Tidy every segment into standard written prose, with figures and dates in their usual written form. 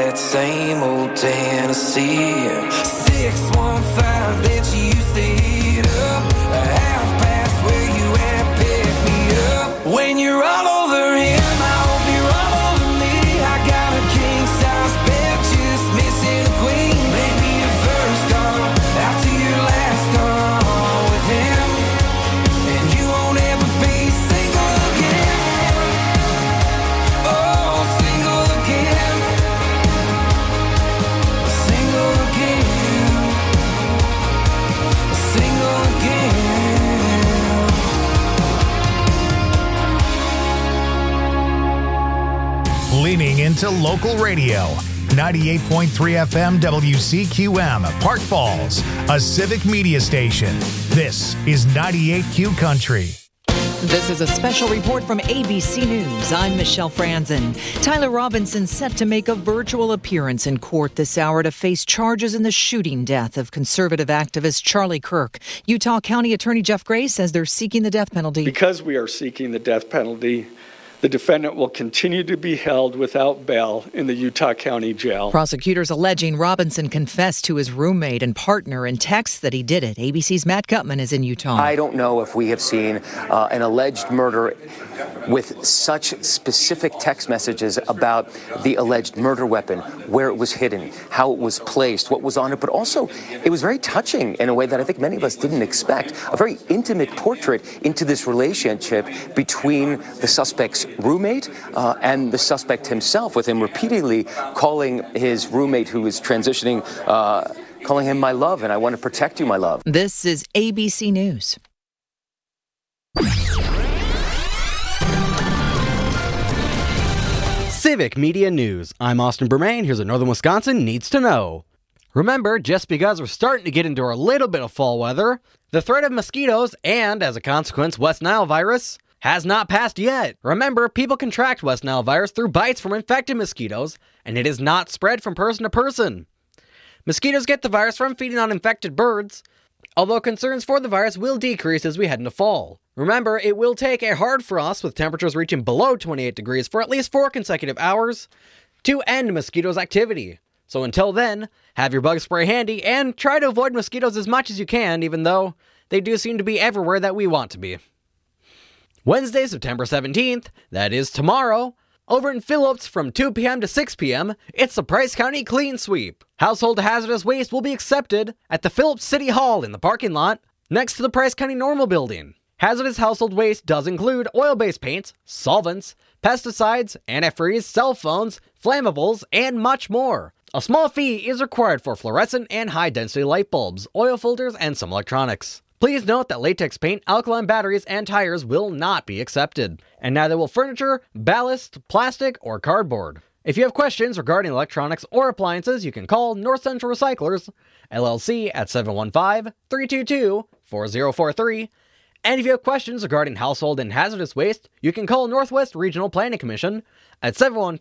that same old Tennessee. 615 that you used to hit up, half past where you at, pick me up. When you're all over him, I hope you're all over me. I got a king size bed, just missing a queen. Maybe your first call out to your last call with him, and you won't ever be single again. Oh, single again. Single again. Single again. Leaning into local radio. 98.3 FM WCQM, Park Falls, a civic media station. This is 98Q Country. This is a special report from ABC News. I'm Michelle Franzen. Tyler Robinson set to make a virtual appearance in court this hour to face charges in the shooting death of conservative activist Charlie Kirk. Utah County Attorney Jeff Gray says they're seeking the death penalty. Because we are seeking the death penalty, the defendant will continue to be held without bail in the Utah County Jail. Prosecutors alleging Robinson confessed to his roommate and partner in texts that he did it. ABC's Matt Gutman is in Utah. I don't know if we have seen an alleged murder with such specific text messages about the alleged murder weapon, where it was hidden, how it was placed, what was on it, but also it was very touching in a way that I think many of us didn't expect. A very intimate portrait into this relationship between the suspect's roommate and the suspect himself, with him repeatedly calling his roommate who is transitioning, calling him my love, and I want to protect you, my love. This is ABC News. Civic Media News. I'm Austin Bermain. Here's what Northern Wisconsin needs to know. Remember, just because we're starting to get into a little bit of fall weather, the threat of mosquitoes and, as a consequence, West Nile virus has not passed yet. Remember, people contract West Nile virus through bites from infected mosquitoes, and it is not spread from person to person. Mosquitoes get the virus from feeding on infected birds, although concerns for the virus will decrease as we head into fall. Remember, it will take a hard frost with temperatures reaching below 28 degrees for at least 4 consecutive hours to end mosquitoes' activity. So until then, have your bug spray handy and try to avoid mosquitoes as much as you can, even though they do seem to be everywhere that we want to be. Wednesday, September 17th, that is tomorrow, over in Phillips from 2 p.m. to 6 p.m., it's the Price County Clean Sweep. Household hazardous waste will be accepted at the Phillips City Hall in the parking lot next to the Price County Normal Building. Hazardous household waste does include oil-based paints, solvents, pesticides, antifreeze, cell phones, flammables, and much more. A small fee is required for fluorescent and high-density light bulbs, oil filters, and some electronics. Please note that latex paint, alkaline batteries, and tires will not be accepted, and neither will furniture, ballast, plastic, or cardboard. If you have questions regarding electronics or appliances, you can call North Central Recyclers, LLC at 715-322-4043. And if you have questions regarding household and hazardous waste, you can call Northwest Regional Planning Commission at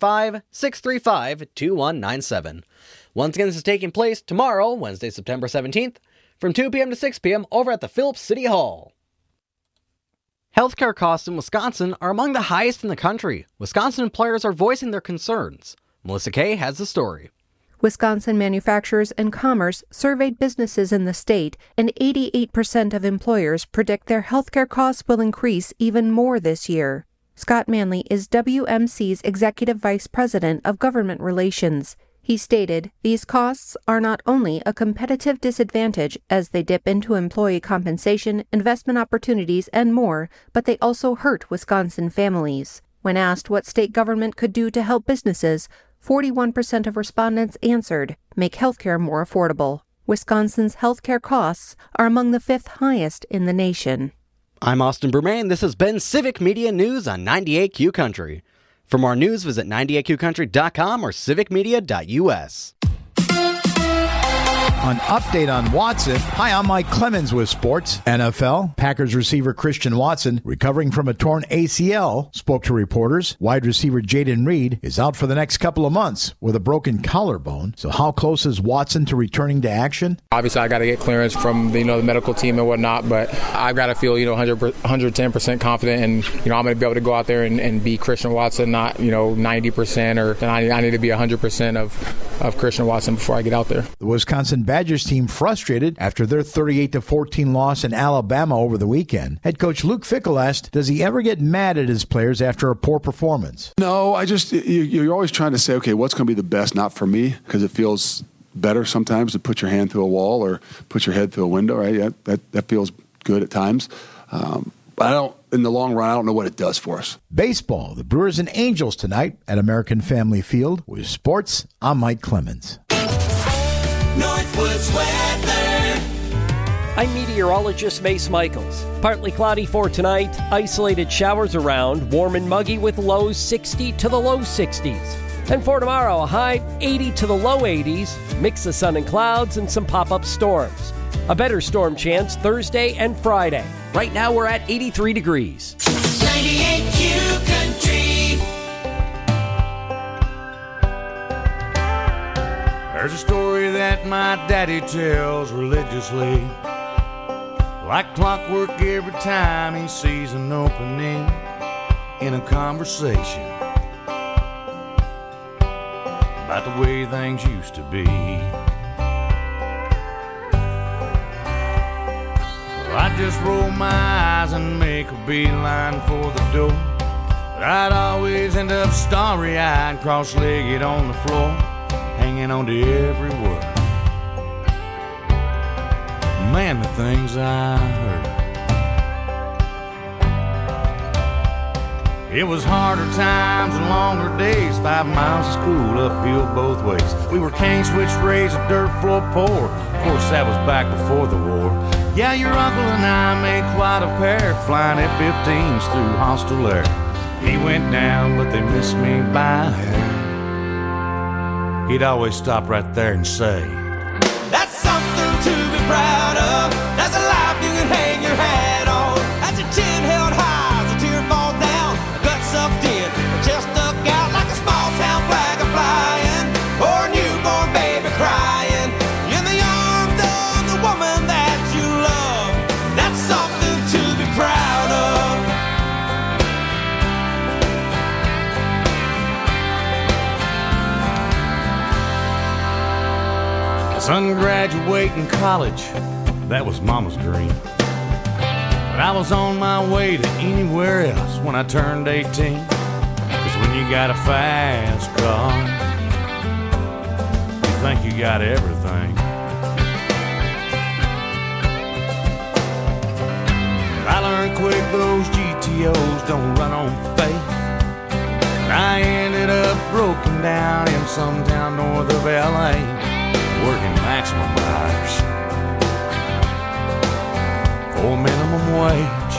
715-635-2197. Once again, this is taking place tomorrow, Wednesday, September 17th, from 2 p.m. to 6 p.m. over at the Phillips City Hall. Healthcare costs in Wisconsin are among the highest in the country. Wisconsin employers are voicing their concerns. Melissa Kay has the story. Wisconsin Manufacturers and Commerce surveyed businesses in the state, and 88% of employers predict their healthcare costs will increase even more this year. Scott Manley is WMC's Executive Vice President of Government Relations. He stated, "These costs are not only a competitive disadvantage as they dip into employee compensation, investment opportunities, and more, but they also hurt Wisconsin families." When asked what state government could do to help businesses, 41% of respondents answered, make healthcare more affordable. Wisconsin's healthcare costs are among the 5th highest in the nation. I'm Austin Bermain. This has been Civic Media News on 98Q Country. For more news, visit 98qcountry.com or civicmedia.us. An update on Watson. Hi, I'm Mike Clemens with sports. NFL, Packers receiver Christian Watson, recovering from a torn ACL, spoke to reporters. Wide receiver Jaden Reed is out for the next couple of months with a broken collarbone. So how close is Watson to returning to action? Obviously, I got to get clearance from the medical team and whatnot, but I've got to feel 110% confident, and I'm going to be able to go out there and be Christian Watson, not 90%, or I need to be 100% of Christian Watson before I get out there. The Wisconsin Badgers team frustrated after their 38-14 loss in Alabama over the weekend. Head coach Luke Fickell asked, does he ever get mad at his players after a poor performance? No, you're always trying to say, okay, what's going to be the best, not for me, because it feels better sometimes to put your hand through a wall or put your head through a window, right? Yeah, that feels good at times. But in the long run, I don't know what it does for us. Baseball, the Brewers and Angels tonight at American Family Field. With sports, I'm Mike Clemens. Northwoods weather. I'm meteorologist Mace Michaels. Partly cloudy for tonight, isolated showers around, warm and muggy with lows 60 to the low 60s. And for tomorrow, a high 80 to the low 80s, mix of sun and clouds and some pop-up storms. A better storm chance Thursday and Friday. Right now we're at 83 degrees. 98Q Country. There's a story that my daddy tells religiously, like clockwork every time he sees an opening in a conversation about the way things used to be. Well, I just roll my eyes and make a beeline for the door, but I'd always end up starry-eyed, cross-legged on the floor, hanging on to every word. Man, the things I heard. It was harder times and longer days, 5 miles of school uphill both ways. We were cane switch raised, a dirt floor poor. Of course, that was back before the war. Yeah, your uncle and I made quite a pair, flying F-15s through hostile air. He went down, but they missed me by a hair. He'd always stop right there and say, that's something to be proud of. That's a life you can hang your hat on. That's your chin held high, the tear falls down, a gut sucked in, a chest stuck out like a small town flag a flying, or a newborn baby crying in the arms of the woman that you love. That's something to be proud of. Son graduating college, that was Mama's dream. But I was on my way to anywhere else when I turned 18. 'Cause when you got a fast car, you think you got everything. But I learned quick those GTOs don't run on faith. And I ended up broken down in some town north of LA, working maximum hours for minimum wage.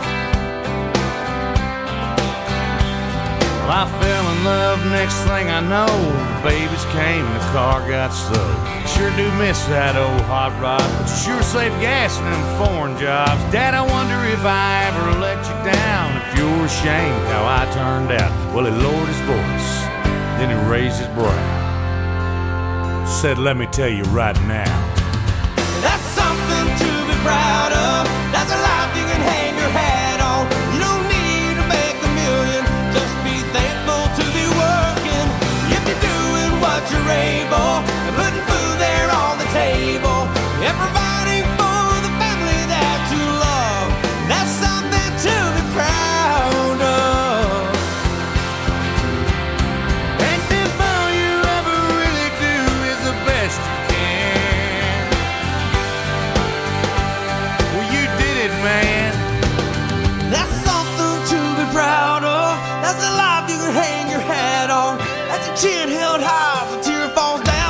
Well, I fell in love, next thing I know, the babies came and the car got sold. Sure do miss that old hot rod, but you sure save gas in them foreign jobs. Dad, I wonder if I ever let you down, if you're ashamed how I turned out. Well, he lowered his voice, then he raised his brow, said, let me tell you right now, that's something to be proud of. That's a life you can hang your hat on. You don't need to make a million, just be thankful to be working. If you're doing what you're able, and putting food there on the table, and providing for the family that you love, that's something to be proud of. and if all you ever really do is the best you can, well, you did it, man. That's something to be proud of. That's a life you can hang your hat on. That's a chin held high, the tear falls down.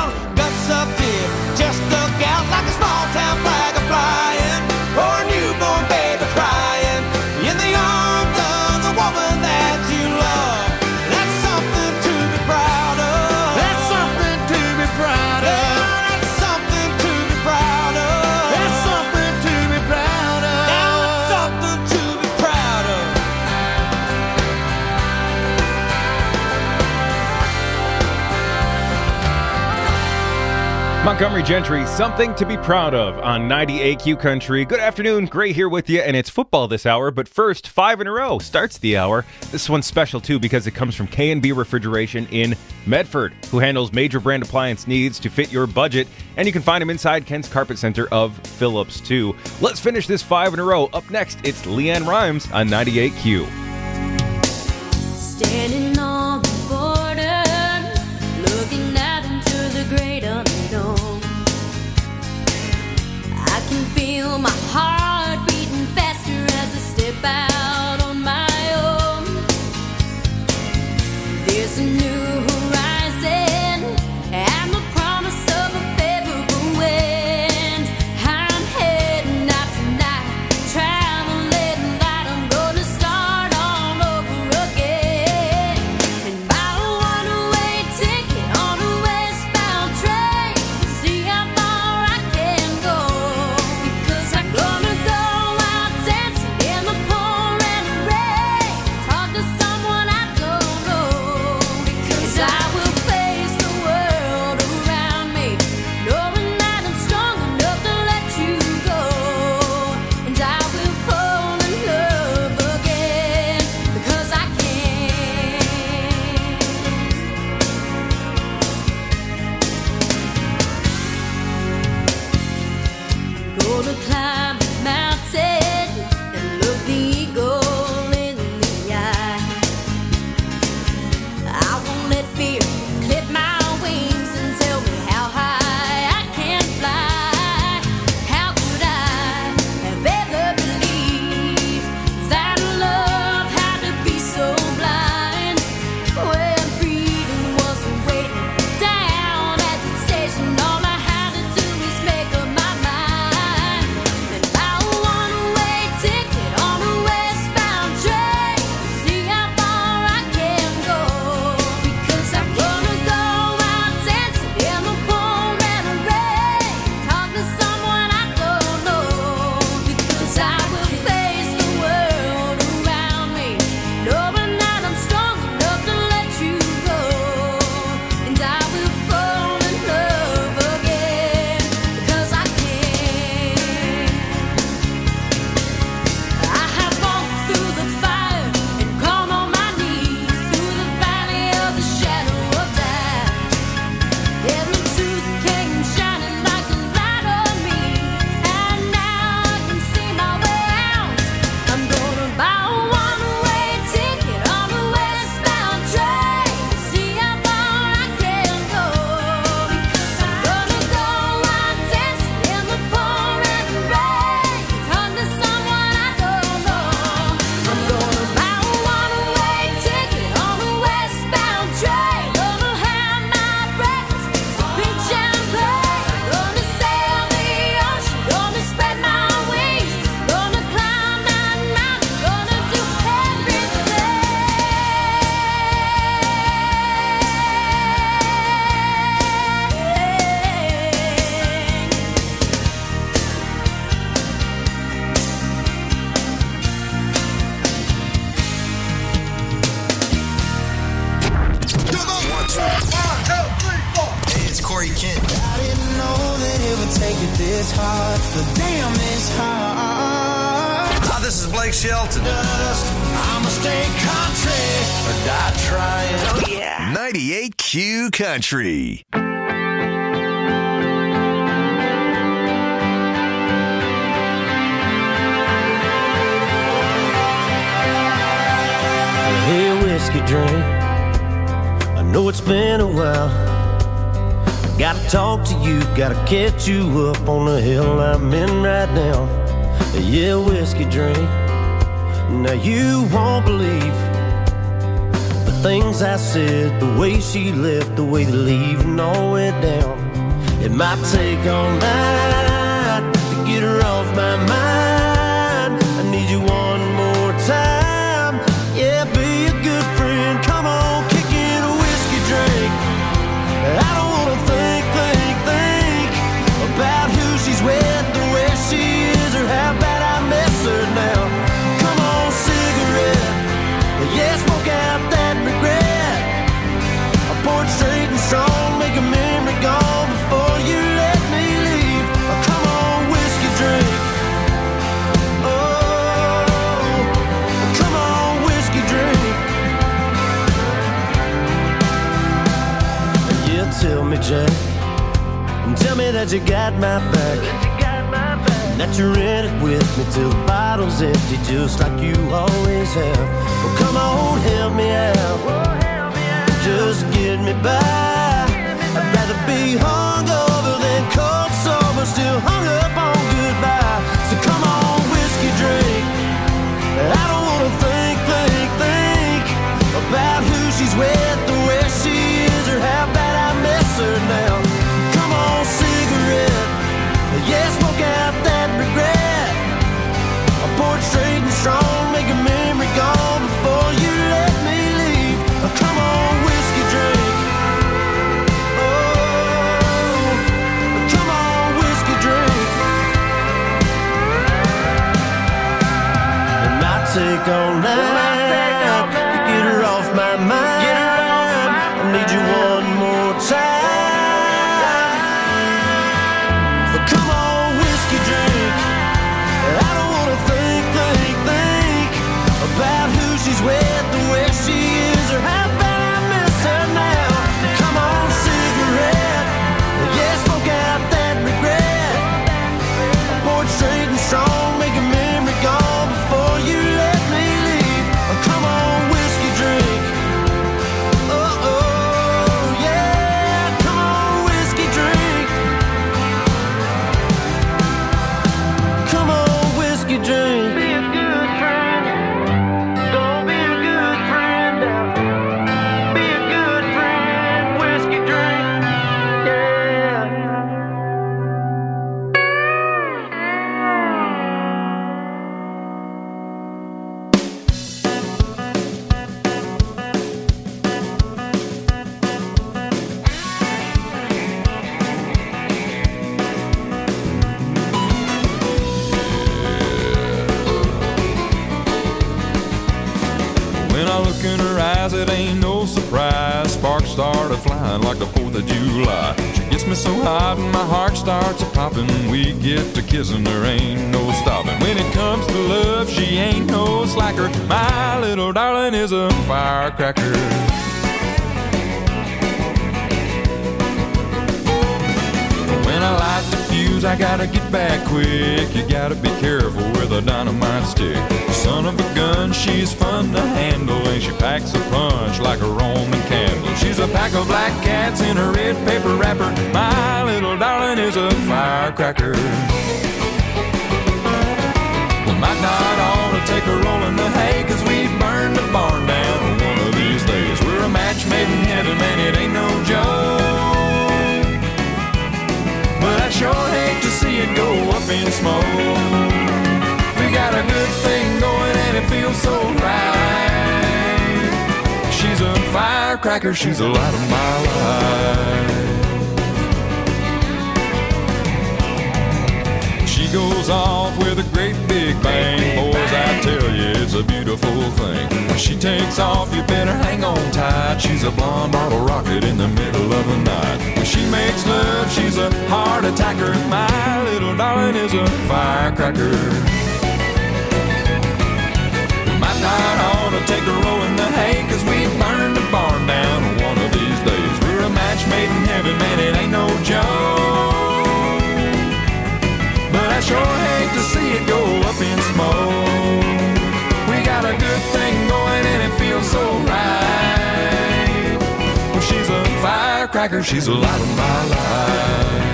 Montgomery Gentry, something to be proud of on 98Q Country. Good afternoon, Gray here with you, and it's football this hour, but first, 5 in a row starts the hour. This one's special, too, because it comes from K&B Refrigeration in Medford, who handles major brand appliance needs to fit your budget, and you can find them inside Kent's Carpet Center of Phillips, too. Let's finish this 5 in a row. Up next, it's Leanne Rimes on 98Q. Standing on the border, looking out into the great unknown. I can feel my heart beating faster as I step out on my own. There's a new horizon and the promise of a favorable wind. I'm heading out tonight, traveling light. I'm gonna start all over again and buy a one-way ticket on a westbound train. See how far I can go, because I'm gonna go out dancing in the pouring rain. Talk to someone I don't know, because I will face the world around me, knowing that I'm strong enough to let you go. And I will fall in love again, because I can. Gonna climb a mountain and look the eagle in the eye. I won't let fear clip my wings and tell me how high I can fly. How could I have ever believed that love had to be so blind, when freedom wasn't waiting down at the station? All I had to do is make up my mind and buy a one-way ticket on a westbound train. See how far I can go, because I'm gonna go out dancing in the pouring rain. Talk to someone I don't know, because I will face the world around me, knowing that I'm strong enough to let you go. And I will fall in love again, because I can. I have walked through the fire and gone on my knees, through the valley of the shadow of death, and the truth came shining like a light on me, and now I can see my way out. I'm gonna buy a one-way ticket on a westbound train. See how far I can go, because I'm gonna go out dancing in the pouring rain. Talk to someone I don't know. I'm gonna buy a one-way ticket on a westbound train. Gonna have my breakfast, reach and play. Gonna sail the ocean, gonna spread my wings, gonna climb that mountain, gonna do Hey, it's Corey Kent. I didn't know that it would take it this hard, but damn, it's hard. Hi, this is Blake Shelton. I'ma stay country or die trying. Oh, yeah. 98Q Country. Hey, whiskey drink, I know it's been a while. Gotta talk to you, gotta catch you up on the hill I'm in right now. Yeah, whiskey drink, now you won't believe the things I said, the way she left, the way the leaving all went down. It might take all night to get her off my mind. I need you one more time. Yeah, be a good friend. Come on, kick in a whiskey drink. I don't wanna think about who she's with, or where she is, or how bad I miss her now. Come on, cigarette. Yeah, smoke out that regret. I pour it straight and strong, make a memory gone before you left. Jack, and tell me that you got my back, and that you're in it with me till the bottle's empty, just like you always have. Well, come on, help me out, just get me by. I'd rather be hungover than cold sober, still hung up on goodbye. So come on, whiskey drink. I don't wanna think about who she's with, the way she is, or how bad I miss her now. Come on, cigarette, yeah, smoke out that regret. I pour it straight and strong, make a memory gone before you let me leave. Come on, whiskey drink. Oh, come on, whiskey drink. And I take all night to get her off my mind. I need you one more time. But come on, whiskey drink. I don't wanna think about who she's with, the way she is, or how bad I miss her now. Come on, cigarette, yeah, smoke out that regret. I pour it straight and strong, make a memory gone before you let me leave. Come on, whiskey drink. Oh, oh, yeah, come on, whiskey drink. Come on, whiskey drink. Be a good friend. Don't be a good friend. Be a good friend. Whiskey drink. Yeah. When I look in her eyes, it ain't no surprise. Sparks started flying like the 4th of July. She gets me so hot and my heart starts a-popping. We get to kissing, there ain't no stopping. When it comes to love, she ain't no slacker. My little darling is a firecracker. When I light the fuse, I gotta get back quick. You gotta be careful with a dynamite stick. Son of a gun, she's fun to handle, and she packs a punch like a Roman candle. She's a pack of black cats in a red paper wrapper. My little darling is a firecracker. We might not ought to take a roll in the hay, 'cause we burn the barn down one of these days. We're a match made in heaven, man, it ain't no joke. But I sure hate to see it go up in smoke. We got a good thing going and it feels so right. She's a firecracker, she's the light of my life. She goes off with a great big bang. Boys, I tell you, it's a beautiful thing. When she takes off, you better hang on tight. She's a blonde bottle rocket in the middle of the night. When she makes love, she's a heart attacker. My little darling is a firecracker. Might not ought to take a roll in the hay, 'cause we burn the barn down one of these days. We're a match made in heaven, man, it ain't no joke. But I sure hate to see it go up in smoke. We got a good thing going and it feels so right. Well, she's a firecracker, she's the light of my life.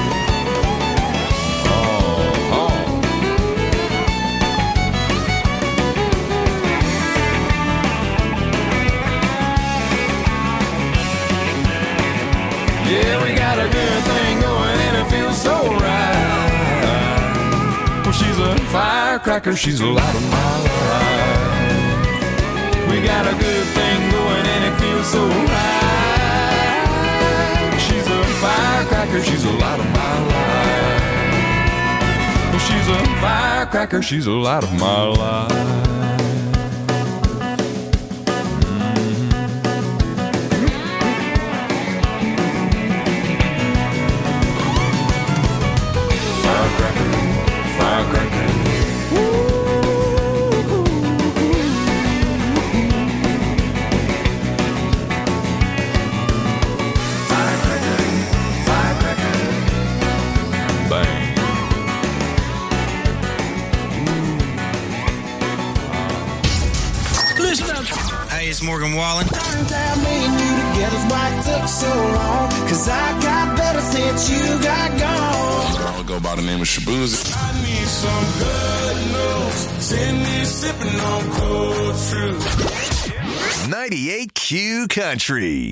Yeah, we got a good thing going and it feels so right. Well, she's a firecracker, she's the light of my life. We got a good thing going and it feels so right. She's a firecracker, she's the light of my life. Well, she's a firecracker, she's the light of my life. Trace Morgan Wallen. Turned out me and you together's why it took so long. Cause I got better since you got gone. I'll go by the name of Shaboozey. I need some good news. Send me sipping on cold fruit. 98Q Country.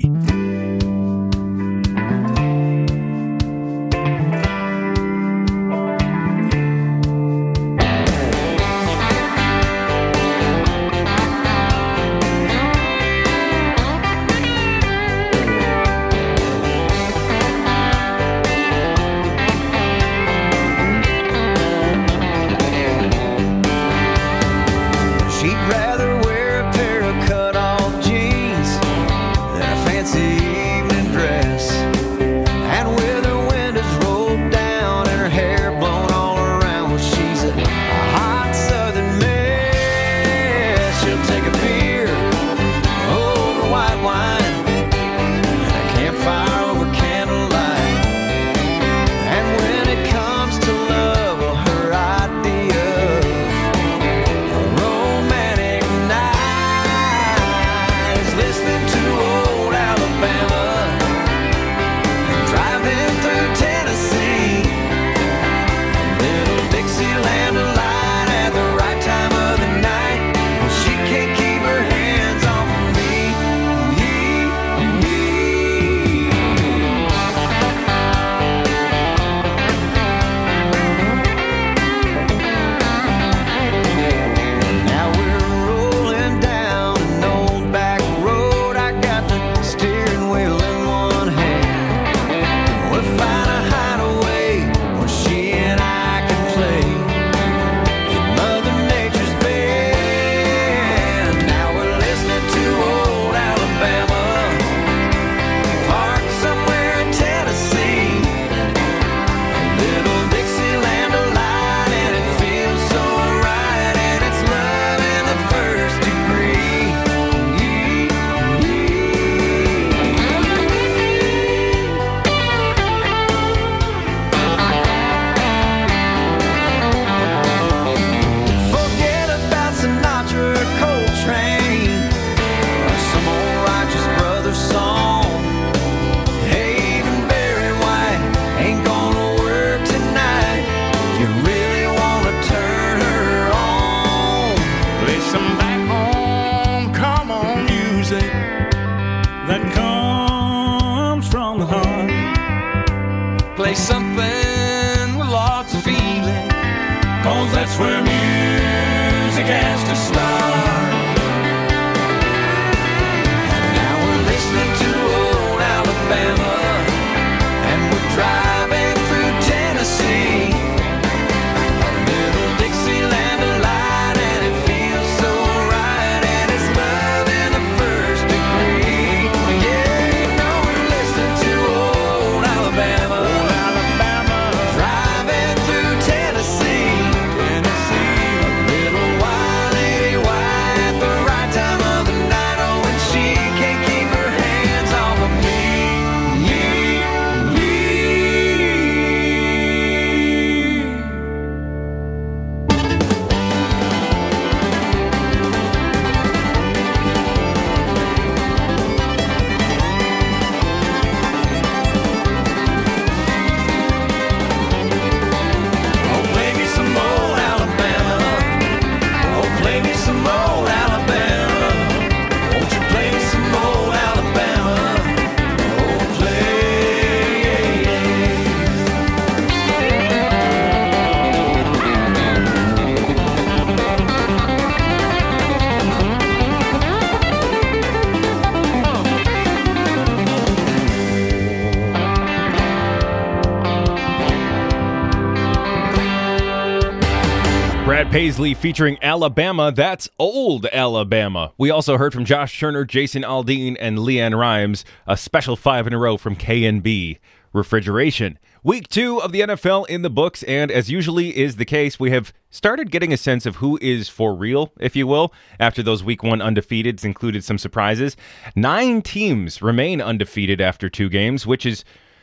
Play something with lots of feeling, 'cause that's where music has to start. And now we're listening to old Alabama, and we're driving through Tennessee. A little Dixieland delight, and it feels so right, and it's love in the first degree. Yeah, you know we're listening to old Alabama. Brad Paisley featuring Alabama. That's old Alabama. We also heard from Josh Turner, Jason Aldean, and Leanne Rhymes. A special 5 in a row from K&B Refrigeration. Week 2 of the NFL in the books, and as usually is the case, we have started getting a sense of who is for real, if you will, after those Week 1 undefeateds included some surprises. 9 teams remain undefeated after 2 games, which is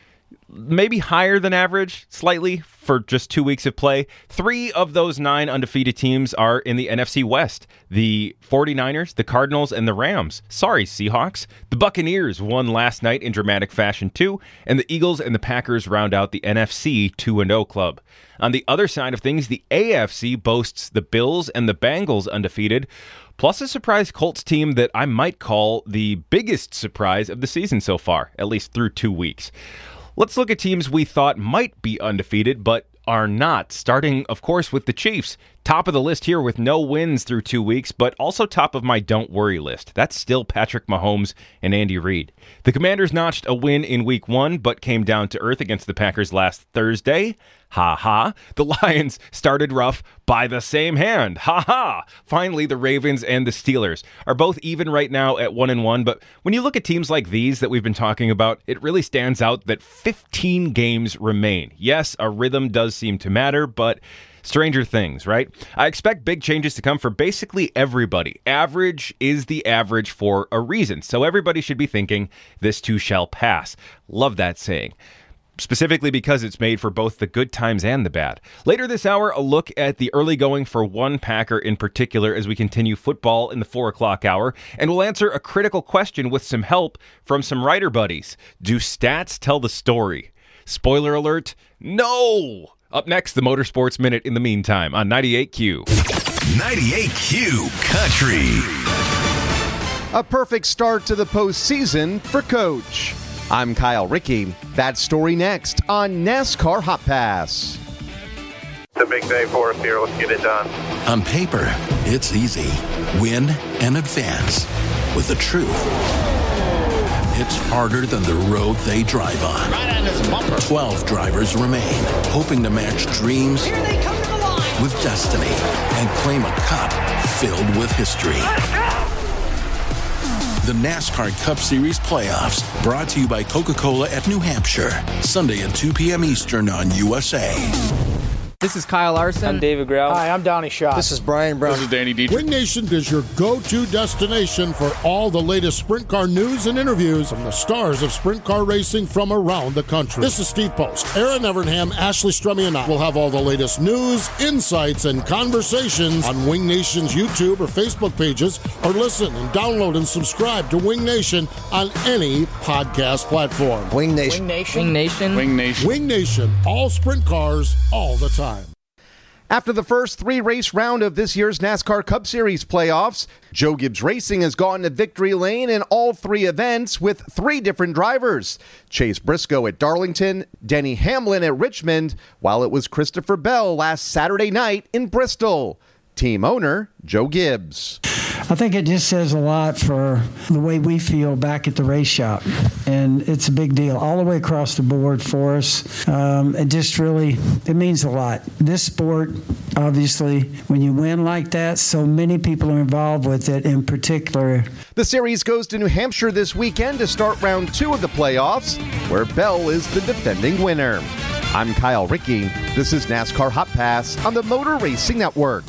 maybe higher than average, slightly, for just 2 weeks of play. 3 of those 9 undefeated teams are in the NFC West. The 49ers, the Cardinals, and the Rams. Sorry, Seahawks. The Buccaneers won last night in dramatic fashion, too, and the Eagles and the Packers round out the NFC 2-0 club. On the other side of things, the AFC boasts the Bills and the Bengals undefeated, plus a surprise Colts team that I might call the biggest surprise of the season so far, at least through 2 weeks. Let's look at teams we thought might be undefeated, but are not, starting, of course, with the Chiefs. Top of the list here with no wins through 2 weeks, but also top of my don't worry list. That's still Patrick Mahomes and Andy Reid. The Commanders notched a win in week 1, but came down to earth against the Packers last Thursday. Ha ha. The Lions started rough by the same hand. Ha ha. Finally, the Ravens and the Steelers are both even right now at 1-1, but when you look at teams like these that we've been talking about, it really stands out that 15 games remain. Yes, a rhythm does seem to matter, but stranger things, right? I expect big changes to come for basically everybody. Average is the average for a reason, so everybody should be thinking, this too shall pass. Love that saying. Specifically because it's made for both the good times and the bad. Later this hour, a look at the early going for one Packer in particular as we continue football in the 4 o'clock hour, and we'll answer a critical question with some help from some writer buddies. Do stats tell the story? Spoiler alert, no! Up next, the Motorsports Minute in the meantime on 98Q. 98Q Country. A perfect start to the postseason for Coach. I'm Kyle Rickey. That story next on NASCAR Hot Pass. It's a big day for us here. Let's get it done. On paper, it's easy. Win and advance. With the truth, it's harder than the road they drive on. Right on this bumper. 12 drivers remain, hoping to match dreams Here they come to the line. with destiny and claim a cup filled with history. The NASCAR Cup Series playoffs, brought to you by Coca-Cola at New Hampshire, Sunday at 2 p.m. Eastern on USA. This is Kyle Larson. I'm David Grau. Hi, I'm Donnie Shaw. This is Brian Brown. This is Danny Dietrich. Wing Nation is your go-to destination for all the latest sprint car news and interviews from the stars of sprint car racing from around the country. This is Steve Post. Aaron Evernham, Ashley Strummie, and I will have all the latest news, insights, and conversations on Wing Nation's YouTube or Facebook pages, or listen and download and subscribe to Wing Nation on any podcast platform. Wing Nation. Wing Nation. Wing Nation. Wing Nation. Wing Nation, all sprint cars, all the time. After the first 3-race round of this year's NASCAR Cup Series playoffs, Joe Gibbs Racing has gone to victory lane in all 3 events with 3 different drivers. Chase Briscoe at Darlington, Denny Hamlin at Richmond, while it was Christopher Bell last Saturday night in Bristol. Team owner, Joe Gibbs. I think it just says a lot for the way we feel back at the race shop. And it's a big deal all the way across the board for us. It just really, it means a lot. This sport, obviously, when you win like that, so many people are involved with it in particular. The series goes to New Hampshire this weekend to start round 2 of the playoffs, where Bell is the defending winner. I'm Kyle Rickey. This is NASCAR Hot Pass on the Motor Racing Network.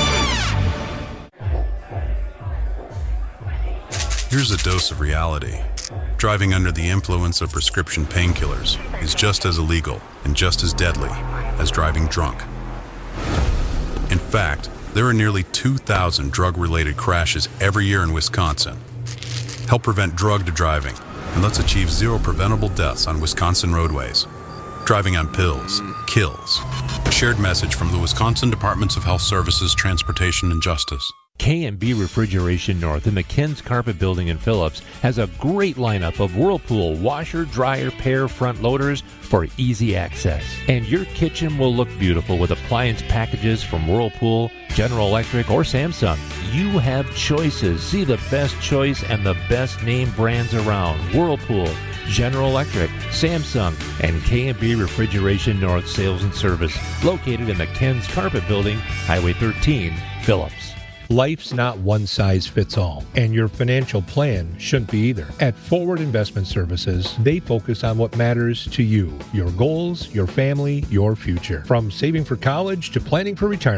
Here's a dose of reality. Driving under the influence of prescription painkillers is just as illegal and just as deadly as driving drunk. In fact, there are nearly 2,000 drug-related crashes every year in Wisconsin. Help prevent drugged driving, and let's achieve 0 preventable deaths on Wisconsin roadways. Driving on pills kills. A shared message from the Wisconsin Departments of Health Services, Transportation, and Justice. K&B Refrigeration North in the Ken's Carpet Building in Phillips has a great lineup of Whirlpool washer, dryer, pair front loaders for easy access. And your kitchen will look beautiful with appliance packages from Whirlpool, General Electric, or Samsung. You have choices. See the best choice and the best name brands around. Whirlpool, General Electric, Samsung, and K&B Refrigeration North Sales and Service, located in the Ken's Carpet Building, Highway 13, Phillips. Life's not one size fits all, and your financial plan shouldn't be either. At Forward Investment Services, they focus on what matters to you, your goals, your family, your future. From saving for college to planning for retirement,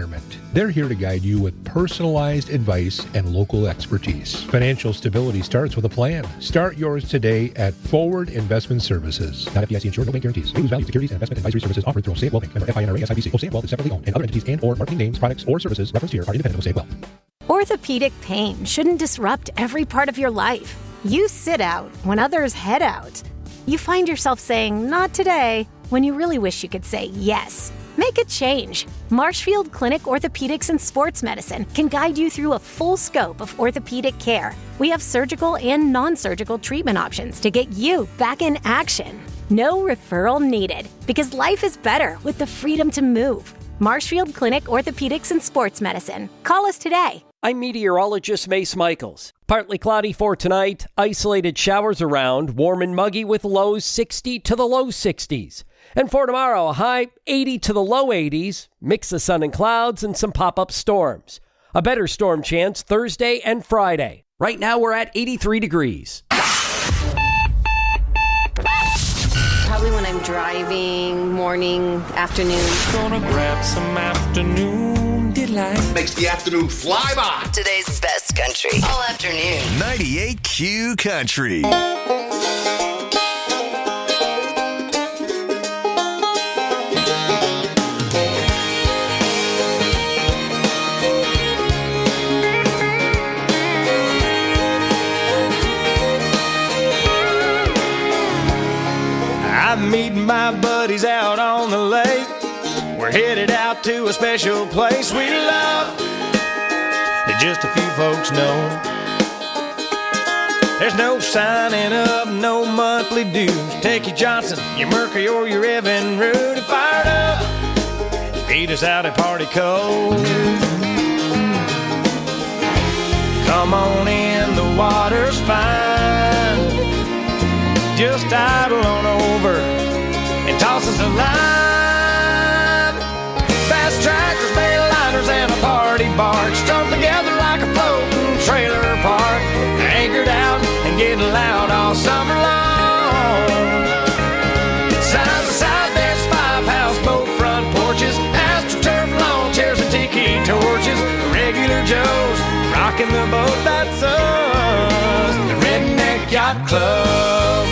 They're here to guide you with personalized advice and local expertise. Financial stability starts with a plan. Start yours today at Forward Investment Services. Not FDIC insured, no bank guarantees. May lose value. Securities and investment advisory services offered through Osaic Wealth Bank. Member FINRA SIPC. Osaic Wealth is separately owned, and other entities and/or marketing names, products, or services referenced here are independent of Osaic Wealth. Orthopedic pain shouldn't disrupt every part of your life. You sit out when others head out. You find yourself saying, "Not today," when you really wish you could say yes. Make a change. Marshfield Clinic Orthopedics and Sports Medicine can guide you through a full scope of orthopedic care. We have surgical and non-surgical treatment options to get you back in action. No referral needed, because life is better with the freedom to move. Marshfield Clinic Orthopedics and Sports Medicine. Call us today. I'm meteorologist Mace Michaels. Partly cloudy for tonight, isolated showers around, warm and muggy with lows 60 to the low 60s. And for tomorrow, a high 80 to the low 80s, mix of sun and clouds and some pop-up storms. A better storm chance Thursday and Friday. Right now we're at 83 degrees. Probably when I'm driving, morning, afternoon. Gonna grab some afternoon delight. Makes the afternoon fly by. Today's best country. All afternoon. 98Q Country. I'm meeting my buddies out on the lake. We're headed out to a special place we love that just a few folks know. There's no signing up, no monthly dues. Take your Johnson, your Mercury, or your Evan Root and fired up. Meet us out at Party Cove. Come on in, the water's fine. Just idle on over and toss us a line. Fast tractors, bayliners, and a party barge strung together like a floating trailer park. Anchored out and getting loud all summer long. Side by side, there's 5 houseboat front porches, AstroTurf lawn chairs and tiki torches. Regular Joes rocking the boat, that's us, the Redneck Yacht Club.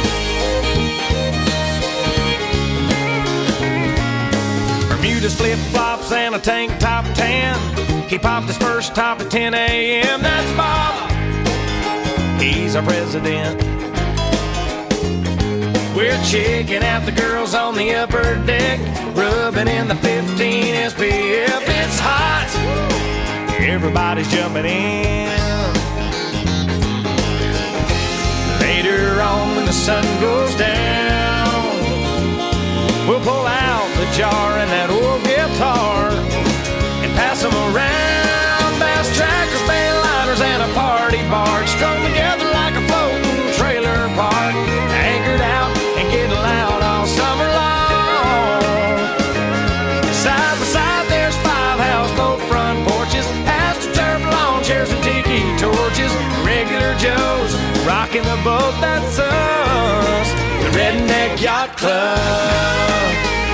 Bermuda's flip-flops and a tank top tan. He popped his first top at 10 a.m. That's Bob. He's our president. We're checking out the girls on the upper deck, rubbing in the 15 SPF. It's hot. Everybody's jumping in. Later on when the sun goes down, we'll pull out the jar and that old guitar and pass them around. Bass trackers, bayliners, and a party barge strung together like a floating trailer park. Anchored out and getting loud all summer long. Side by side, there's 5 houseboat front porches, AstroTurf lawn chairs and tiki torches. Regular Joes rocking the boat, that's us, the Redneck Yacht Club.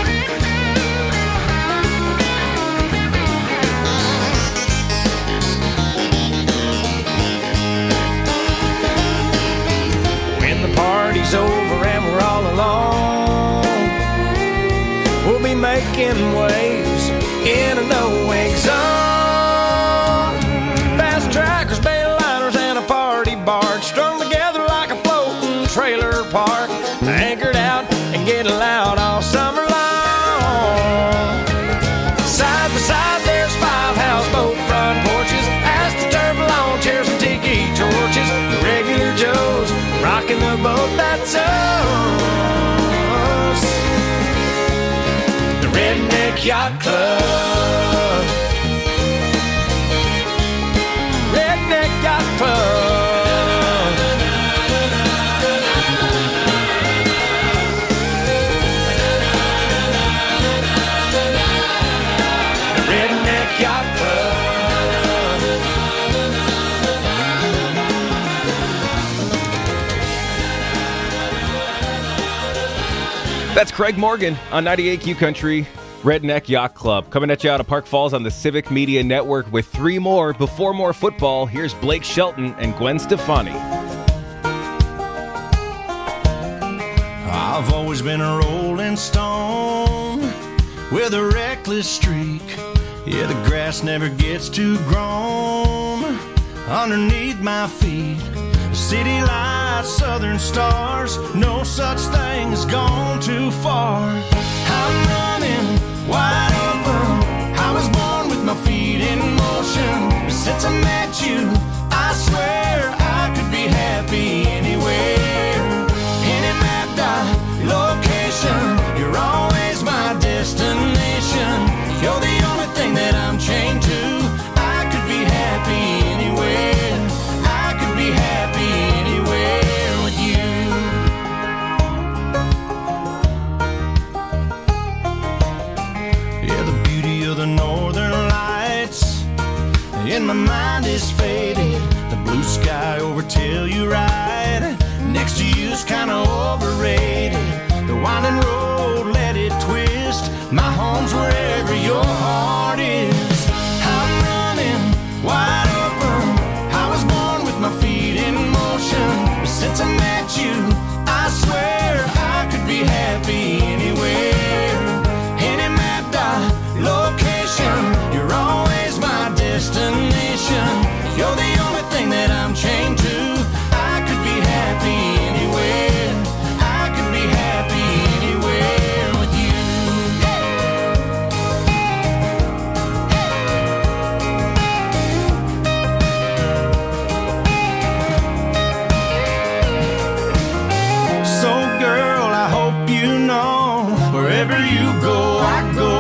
When the party's over and we're all alone, we'll be making waves in a no-wake zone. Fast trackers, bayliners, and a party barge strung together like a floating trailer park. Anchored out and getting loud all summer long. Side by side, there's 5 houseboat front porches, AstroTurf lawn chairs and tiki torches. Regular Joes rocking the boat, that's us, the Redneck Yacht Club. Redneck Yacht Club. The Redneck Yacht Club. That's Craig Morgan on 98Q Country. Redneck Yacht Club, coming at you out of Park Falls on the Civic Media Network with 3 more. Before more football, here's Blake Shelton and Gwen Stefani. I've always been a rolling stone with a reckless streak. Yeah, the grass never gets too grown underneath my feet. City lights, southern stars, no such thing as gone too far. I'm running wide open. I was born with my feet in motion. Since I met you, I swear I could be happy anywhere. Any mapped out location, you're always my destination. You're the only thing that I'm chained to. I could be happy anywhere. I could be happy anywhere with you. Yeah, the beauty of the northern lights in my mind is faded. The blue sky over Telluride next to you's kinda overrated. The winding road, let it twist. My home's wherever your heart is. I'm running wide open. I was born with my feet in motion. Since I met you, I swear I could be happy anywhere. Any mapped out location, you're always my destination. You're the only thing that I'm chained to. I could be happy anywhere. I could be happy anywhere with you. So girl, I hope you know, wherever you go, I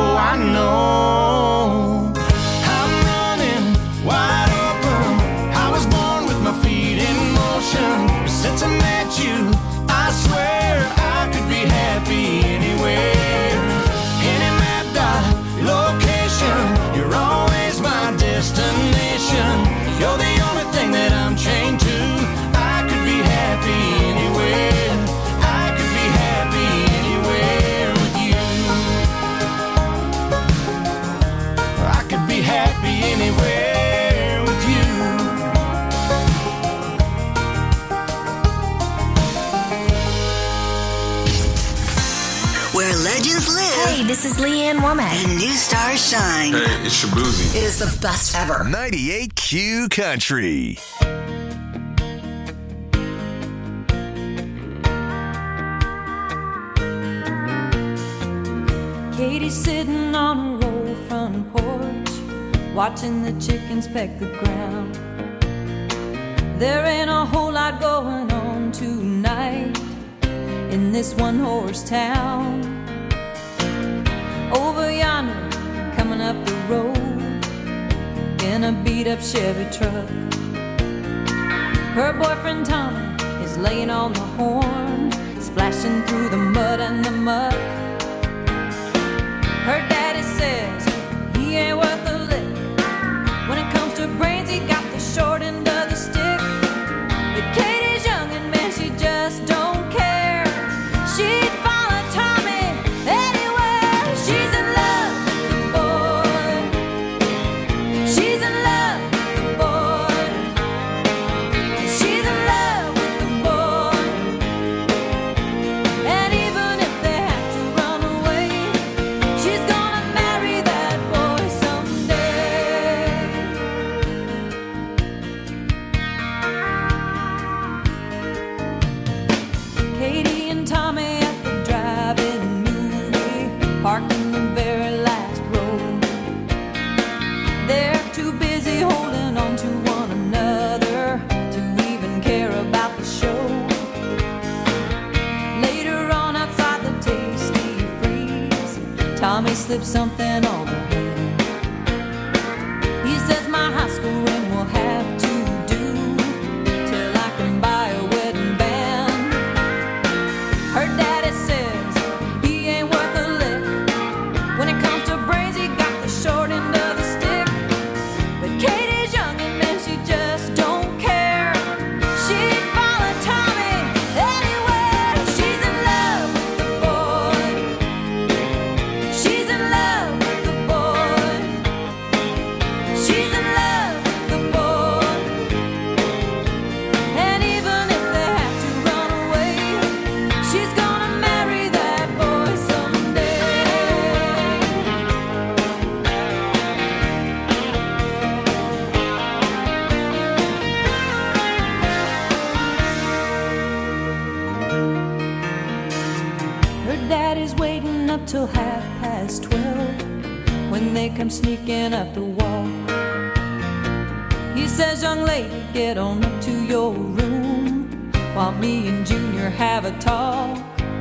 know. I'm running wide open. I was born with my feet in motion. Since I met you, I swear I could be happy anywhere. Any mapped out location, you're always my destination. You're the only thing that I'm chained to. I could be happy anywhere. I could be happy anywhere with you. I could be happy anywhere with you. Where legends live. Hey, this is Leanne Womack. And new stars shine. Hey, it's Shabuzi. It is the best ever. 98Q Country. Katie's sitting on a roll front porch, watching the chickens peck the ground. There ain't a whole lot going on tonight in this one-horse town. Over yonder, coming up the road in a beat-up Chevy truck, her boyfriend Tommy is laying on the horn, splashing through the mud and the muck. Her daddy says he ain't worth a lick. When it comes to brains, he got the short end of the stick. But Katie's young and man, she just don't care. She'd follow Tommy anywhere. She's in love with the boy. She's in love with the boy. She's in love with the boy. And even if they have to run away, she's gonna marry that boy someday. Katie and Tommy at the drive-in movie, parked in the very last row. They're too busy holding on to one another to even care about the show. Later on outside the Tasty Freeze, Tommy slipped something on her hand. He says my high school ring will have to do till I can buy a wedding band. Her daddy says he ain't worth a lick. When it comes to brains, he got the short end of the stick. But Katie's young and man, she just don't care. She'd follow Tommy anywhere. She's in love with the boy. She's in love till 12:30 when they come sneaking up the walk. He says, young lady, get on up to your room while me and Junior have a talk.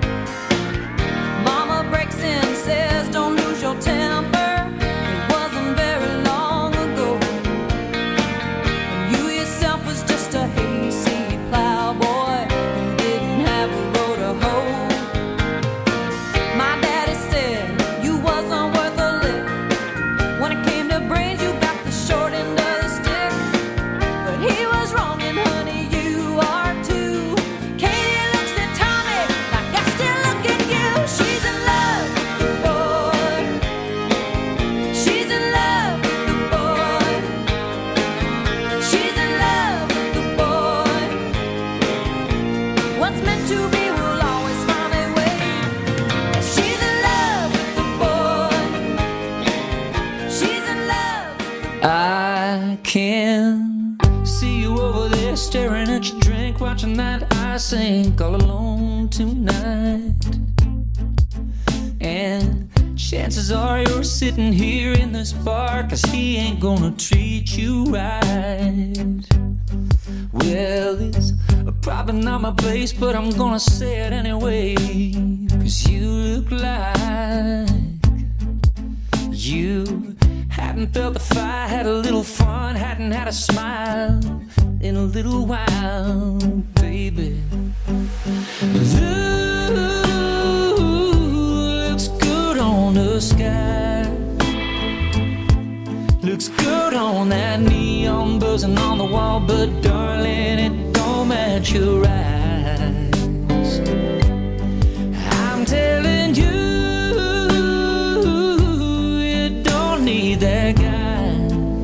Mama breaks in and says, don't lose your temper. It wasn't very long ago. And you yourself was just a hayseed plowboy who didn't have a road to hoe. My daddy said you wasn't worth a lick. When it came to brains, you got the short end of the stick. But he was wrong, and honey, you are too. Katie looks at Tommy like I still look at you. She's in love with the boy. She's in love with the boy. She's in love with the boy. What's meant to be will always find a way. She's in love with the boy. She's in love. I can see you over there staring at your drink, watching that eye sink all alone tonight. And chances are you're sitting here in this bar 'cause he ain't gonna treat you right. Well, it's probably not my place, but I'm gonna say it anyway, 'cause you look like you hadn't felt the fire, had a little fun, hadn't had a smile in a little while, baby. Looks good on the sky. Looks good on that neon buzzing on the wall, but darling, it don't match your eyes. I'm telling you, you don't need that guy.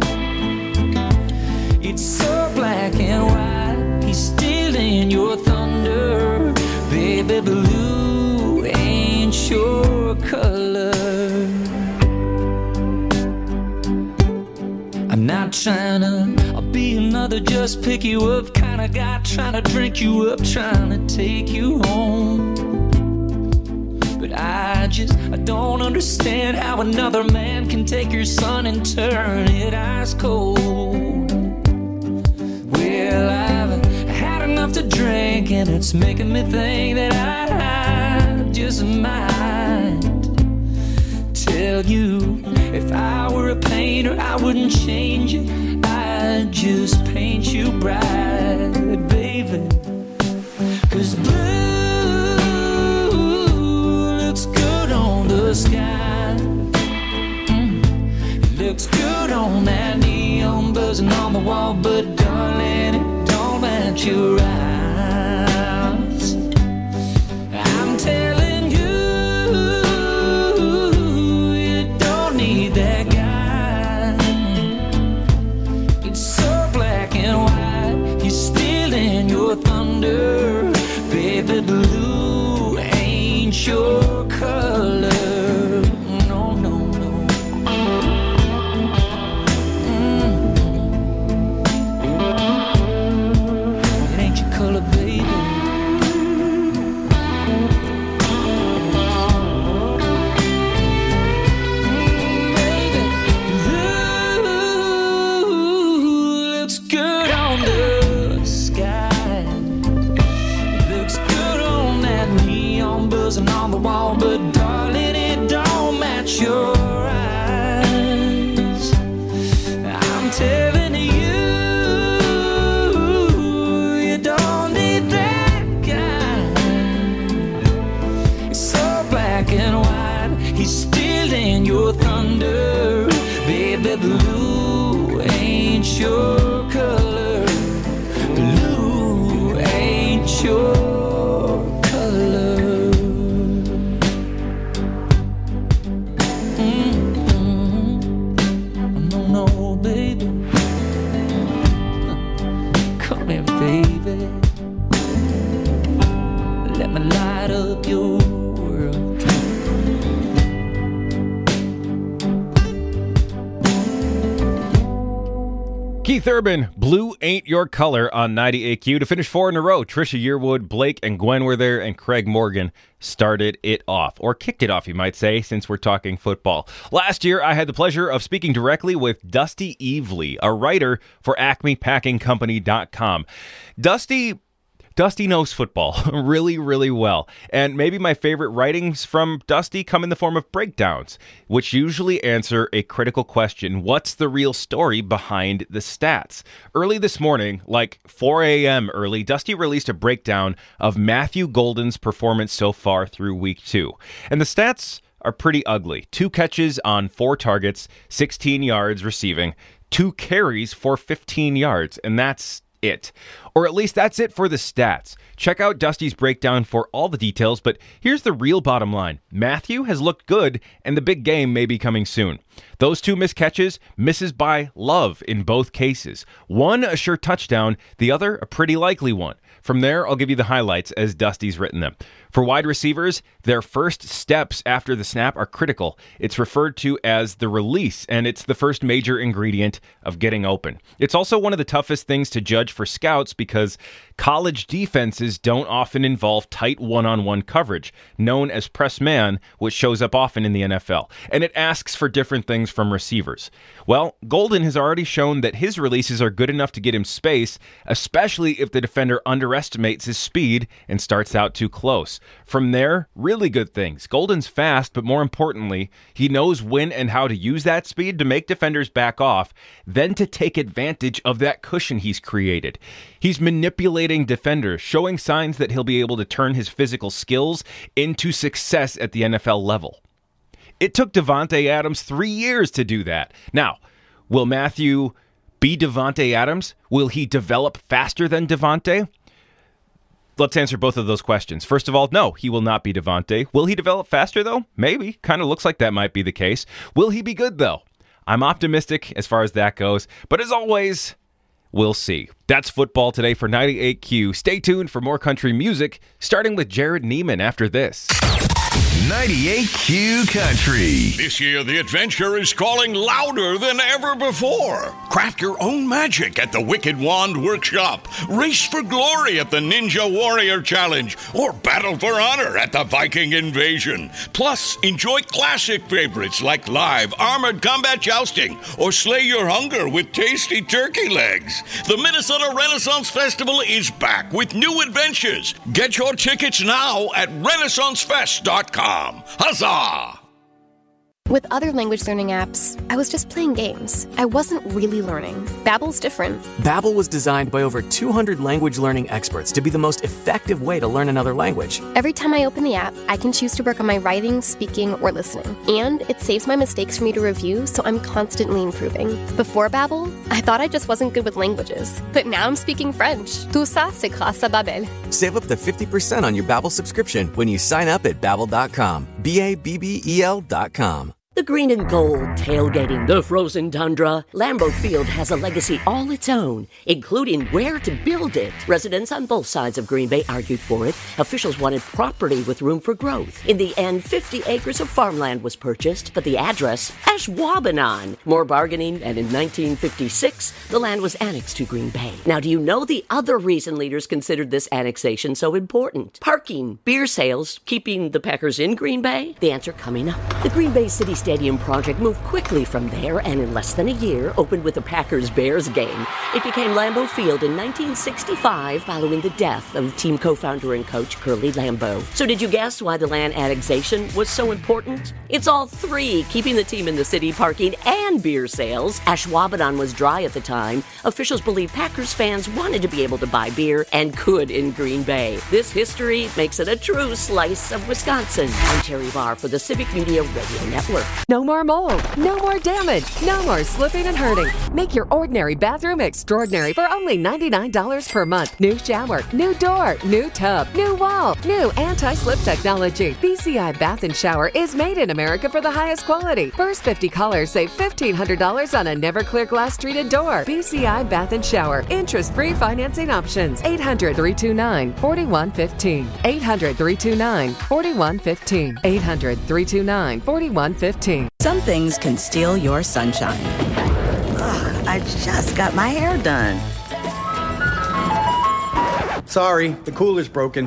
It's so black and white, he's stealing your thunder. Baby blue ain't your color. I'm not trying to be another just pick you up kind of guy, trying to drink you up, trying to take you home. But I don't understand how another man can take your sun and turn it ice cold. Well, I've had enough to drink, and it's making me think that I just might tell you, if I were a painter, I wouldn't change it. I'd just paint you bright, baby. 'Cause blue looks good on the sky. It looks good on that neon buzzing on the wall, but darling, it don't match your eyes. I'm telling you, you don't need that guy. It's so black and white, he's stealing your thunder. Baby blue ain't your color. No, no, no. It ain't your color, baby. Baby, blue looks good on the sky. Looks good on that neon buzzing on the wall, but darling, it don't match your eyes. I'm telling you, you don't need that guy. It's so black and white, he's stealing your thunder. Baby blue ain't your color. Blue ain't your color. No, no, baby. Come here, baby. Let me light up your world. Keith Keith Urban, Blue Ain't Your Color on 90AQ. To finish 4 in a row, Trisha Yearwood, Blake and Gwen were there, and Craig Morgan started it off, or kicked it off, you might say, since we're talking football. Last year, I had the pleasure of speaking directly with Dusty Evely, a writer for AcmePackingCompany.com. Dusty knows football really, really well. And maybe my favorite writings from Dusty come in the form of breakdowns, which usually answer a critical question: what's the real story behind the stats? Early this morning, like 4 a.m. early, Dusty released a breakdown of Matthew Golden's performance so far through week 2. And the stats are pretty ugly. 2 catches on 4 targets, 16 yards receiving, 2 carries for 15 yards, and that's it. Or at least that's it for the stats. Check out Dusty's breakdown for all the details, but here's the real bottom line. Matthew has looked good, and the big game may be coming soon. Those 2 missed catches, misses by Love in both cases. One a sure touchdown, the other a pretty likely one. From there, I'll give you the highlights as Dusty's written them. For wide receivers, their first steps after the snap are critical. It's referred to as the release, and it's the first major ingredient of getting open. It's also one of the toughest things to judge for scouts because college defenses don't often involve tight one-on-one coverage, known as press man, which shows up often in the NFL. And it asks for different things from receivers. Well, Golden has already shown that his releases are good enough to get him space, especially if the defender underestimates his speed and starts out too close. From there, really good things. Golden's fast, but more importantly, he knows when and how to use that speed to make defenders back off, then to take advantage of that cushion he's created. He's manipulating defenders, showing signs that he'll be able to turn his physical skills into success at the NFL level. It took Davante Adams 3 years to do that. Now, will Matthew be Davante Adams? Will he develop faster than Davante? Let's answer both of those questions. First of all, no, he will not be Davante. Will he develop faster, though? Maybe. Kind of looks like that might be the case. Will he be good, though? I'm optimistic as far as that goes. But as always, we'll see. That's football today for 98Q. Stay tuned for more country music, starting with Jared Neiman after this. 98Q Country. This year, the adventure is calling louder than ever before. Craft your own magic at the Wicked Wand Workshop. Race for glory at the Ninja Warrior Challenge. Or battle for honor at the Viking Invasion. Plus, enjoy classic favorites like live armored combat jousting. Or slay your hunger with tasty turkey legs. The Minnesota Renaissance Festival is back with new adventures. Get your tickets now at RenaissanceFest.com. Huzzah! With other language learning apps, I was just playing games. I wasn't really learning. Babbel's different. Babbel was designed by over 200 language learning experts to be the most effective way to learn another language. Every time I open the app, I can choose to work on my writing, speaking, or listening. And it saves my mistakes for me to review, so I'm constantly improving. Before Babbel, I thought I just wasn't good with languages. But now I'm speaking French. Tout ça, c'est grâce à Babbel. Save up to 50% on your Babbel subscription when you sign up at Babbel.com. Babbel.com. The green and gold tailgating the frozen tundra. Lambeau Field has a legacy all its own, including where to build it. Residents on both sides of Green Bay argued for it. Officials wanted property with room for growth. In the end, 50 acres of farmland was purchased, but the address, Ashwaubenon. More bargaining, and in 1956, the land was annexed to Green Bay. Now, do you know the other reason leaders considered this annexation so important? Parking, beer sales, keeping the Packers in Green Bay? The answer coming up. The Green Bay City Stadium project moved quickly from there and in less than a year opened with a Packers-Bears game. It became Lambeau Field in 1965 following the death of team co-founder and coach Curly Lambeau. So did you guess why the land annexation was so important? It's all three, keeping the team in the city, parking, and beer sales. Ashwaubenon was dry at the time. Officials believe Packers fans wanted to be able to buy beer and could in Green Bay. This history makes it a true slice of Wisconsin. I'm Terry Barr for the Civic Media Radio Network. No more mold, no more damage, no more slipping and hurting. Make your ordinary bathroom extraordinary for only $99 per month. New shower, new door, new tub, new wall, new anti-slip technology. BCI Bath and Shower is made in America for the highest quality. First 50 callers save $1,500 on a Never-Clear glass treated door. BCI Bath and Shower. Interest-free financing options. 800-329-4115. 800-329-4115. 800-329-4115. Some things can steal your sunshine. I just got my hair done. Sorry, the cooler's broken.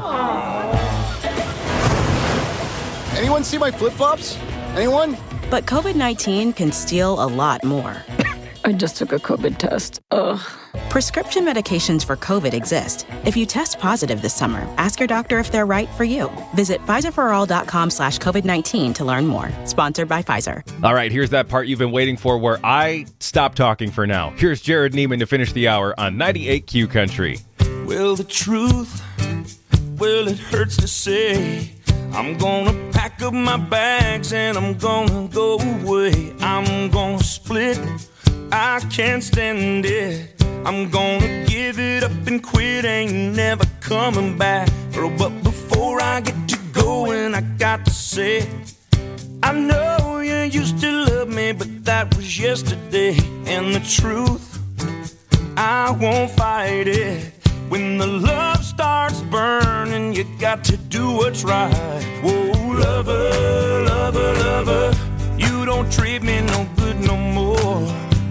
Anyone see my flip-flops? Anyone? But COVID-19 can steal a lot more. I just took a COVID test. Ugh. Prescription medications for COVID exist. If you test positive this summer, ask your doctor if they're right for you. Visit PfizerForAll.com/COVID-19 to learn more. Sponsored by Pfizer. All right, here's that part you've been waiting for where I stop talking for now. Here's Jared Neiman to finish the hour on 98Q Country. Well, the truth, well, it hurts to say. I'm gonna pack up my bags and I'm gonna go away. I'm gonna split, I can't stand it. I'm gonna give it up and quit, ain't never coming back. But before I get to going, I got to say, I know you used to love me, but that was yesterday. And the truth, I won't fight it. When the love starts burning, you got to do what's right. Whoa, lover, lover, lover, you don't treat me no good no more.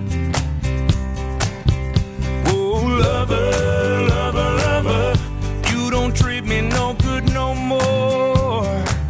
Whoa, lover, lover, lover, you don't treat me no good no more.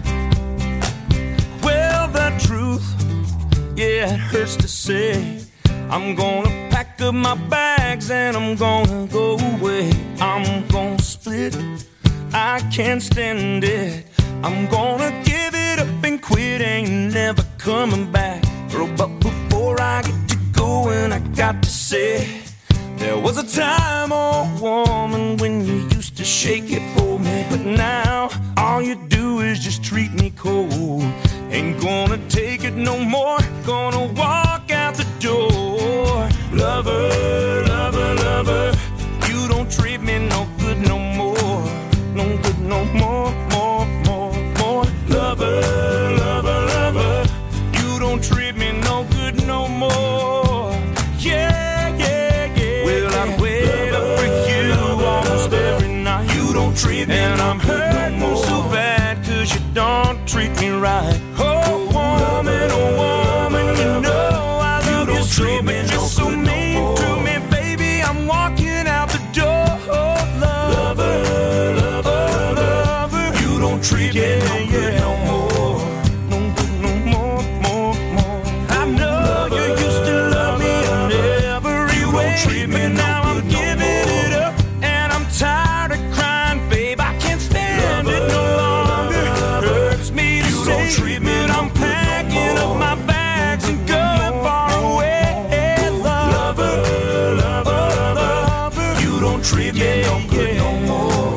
Well, the truth, yeah, it hurts to say. I'm gonna pack up my bags and I'm gonna go away. I'm gonna split, I can't stand it. I'm gonna give it up and quit, ain't never coming back. But before I get to going, I got to say, there was a time, oh woman, when you used to shake it for me. But now, all you do is just treat me cold. Ain't gonna take it no more, gonna walk out the door. Lover, lover, lover, you don't treat me no good no more. No good no more, more, more, more. Lover, lover, lover, you don't treat me no good no more. Yeah, yeah, yeah. Well, I wait up for you almost every night. You don't treat me and I'm hurting no so bad, cause you don't treat me right. Oh, woman, you know I love you so, but you're so mean to me, baby. I'm walking out the door. Lover, lover, lover, you don't treat me no good no more. No good no more, more, more. I know you used to love me in every way, but now I'm giving it up and I'm tired of crying, babe. I can't stand it no longer. Hurts me to say, but I'm packing up my bags and going far away. Lover, lover, lover, you don't treat me no good no more.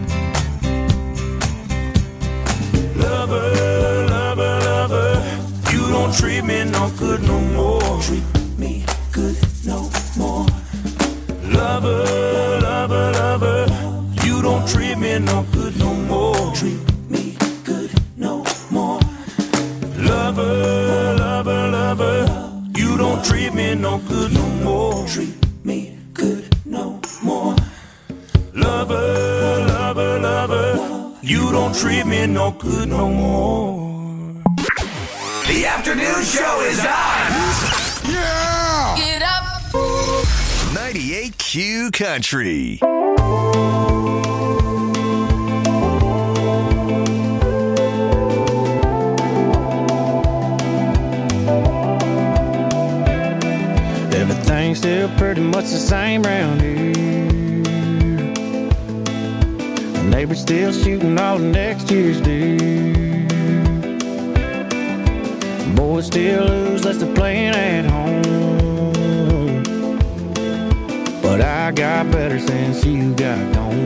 Lover, lover, lover, you don't treat me no good no more. Treat me good no more. Lover, lover, lover, you don't treat me no good no more. Treat me good no more. Lover, lover, lover, you don't treat me no good no more. Treat me good no more. Lover, lover, lover, you don't treat me no good no more. The afternoon show is on. Yeah! Get up. 98Q Country. Everything's still pretty much the same round here. The neighbor's still shooting all of next year's deer. Boys still lose less than playing at home. But I got better since you got gone.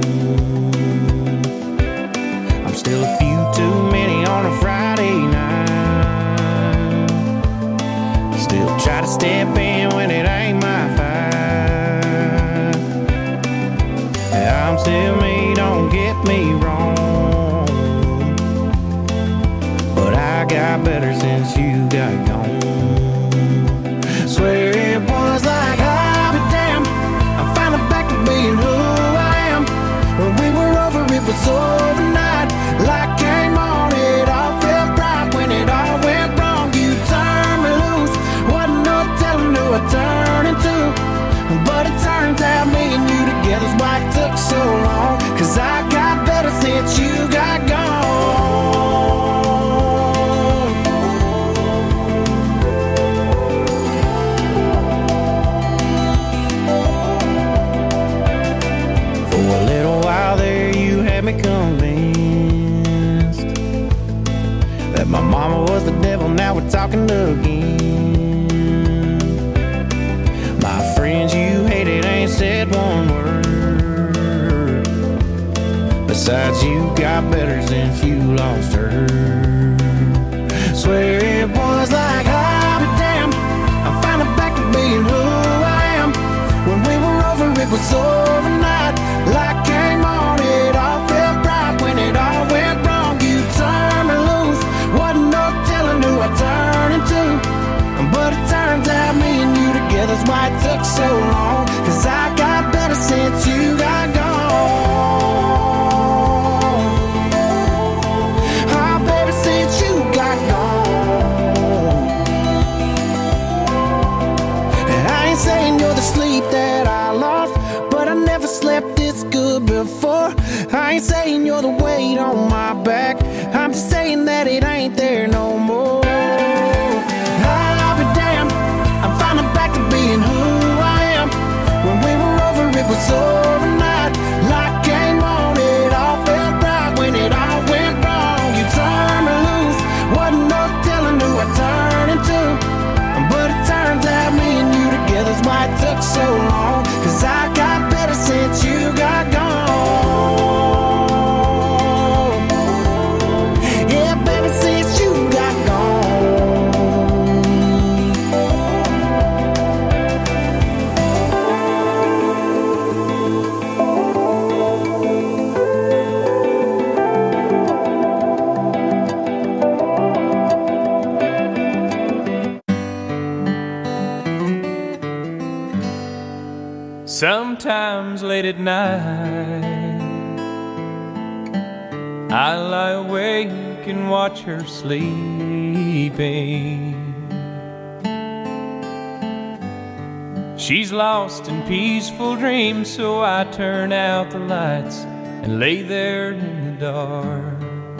I'm still a few too many on a Friday night. Still try to step in when it ain't my fight. I'm still me, don't get me wrong. But I got better since you got gone. Swear it was like, I'll be damned, I'm finally back to being who I am. When we were over, it was overnight. Light came on, it all felt bright. When it all went wrong, you turned me loose. Wasn't no telling who I happened again. My friends you hated ain't said one word. Besides, you got better since you lost her. Swear it was like, I'll be damned, I'm finally back to being who I am. When we were over, it was overnight. Light came on, it all felt right. When it all went wrong, you turned me loose. Wasn't no telling who I turned into. But it turns out me and you together's why it took so long. 'Cause I got better since you got gone. Oh, baby, since you got gone. And I ain't saying you're the sleep that I lost, but I never slept this good before. I ain't saying you're the weight on my back, I'm just saying that it ain't there no more. I'll be damned, I'm finally back to being who I am. When we were over, it was overnight. Light came on, it all felt right. When it all went wrong, you turned me loose. Wasn't no telling who I turned into. But it turns out me and you together's why it took so long. 'Cause I got better since you got gone. Yeah, baby, since you got gone. Sometimes late at night I lie awake and watch her sleeping. She's lost in peaceful dreams, so I turn out the lights and lay there in the dark.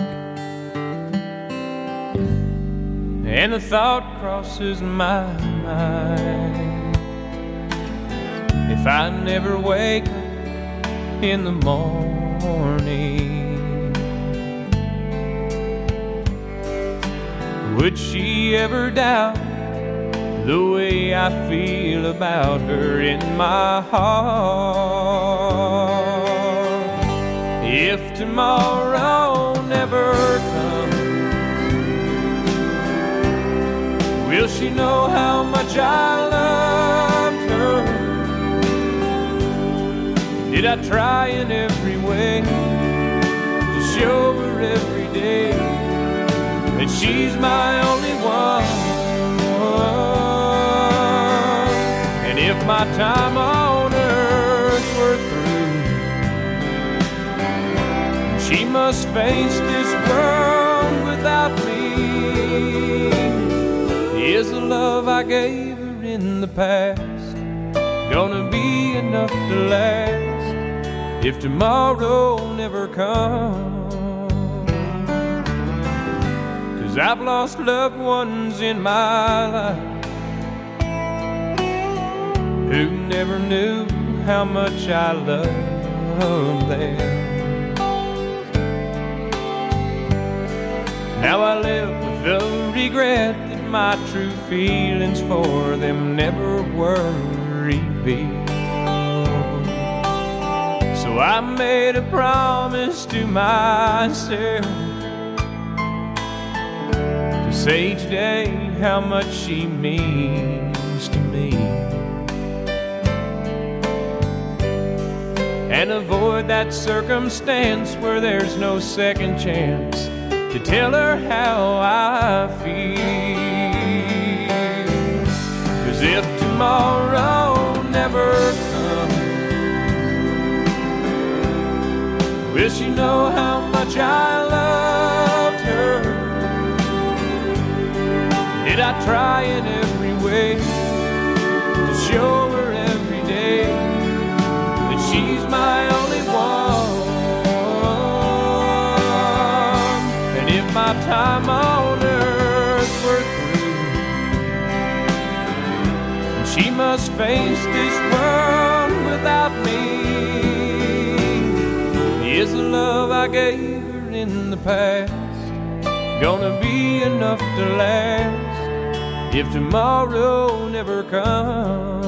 And the thought crosses my mind, if I never wake up in the morning, would she ever doubt the way I feel about her in my heart? If tomorrow never comes, will she know how much I loved her? Did I try in every way to show her every day that she's my only one? And if my time on earth were through, she must face this world without me. Is the love I gave her in the past gonna be enough to last if tomorrow never comes? 'Cause I've lost loved ones in my life who never knew how much I loved them. Now I live with the regret that my true feelings for them never were revealed. So I made a promise to myself to say each day how much she means to me, and avoid that circumstance where there's no second chance to tell her how I feel. 'Cause if tomorrow never comes, will she know how much I loved her? Did I try in every way to show her every day that she's my only one? And if my time on earth were through, she must face this world without me, is the love I gave her in the past gonna be enough to last if tomorrow never comes.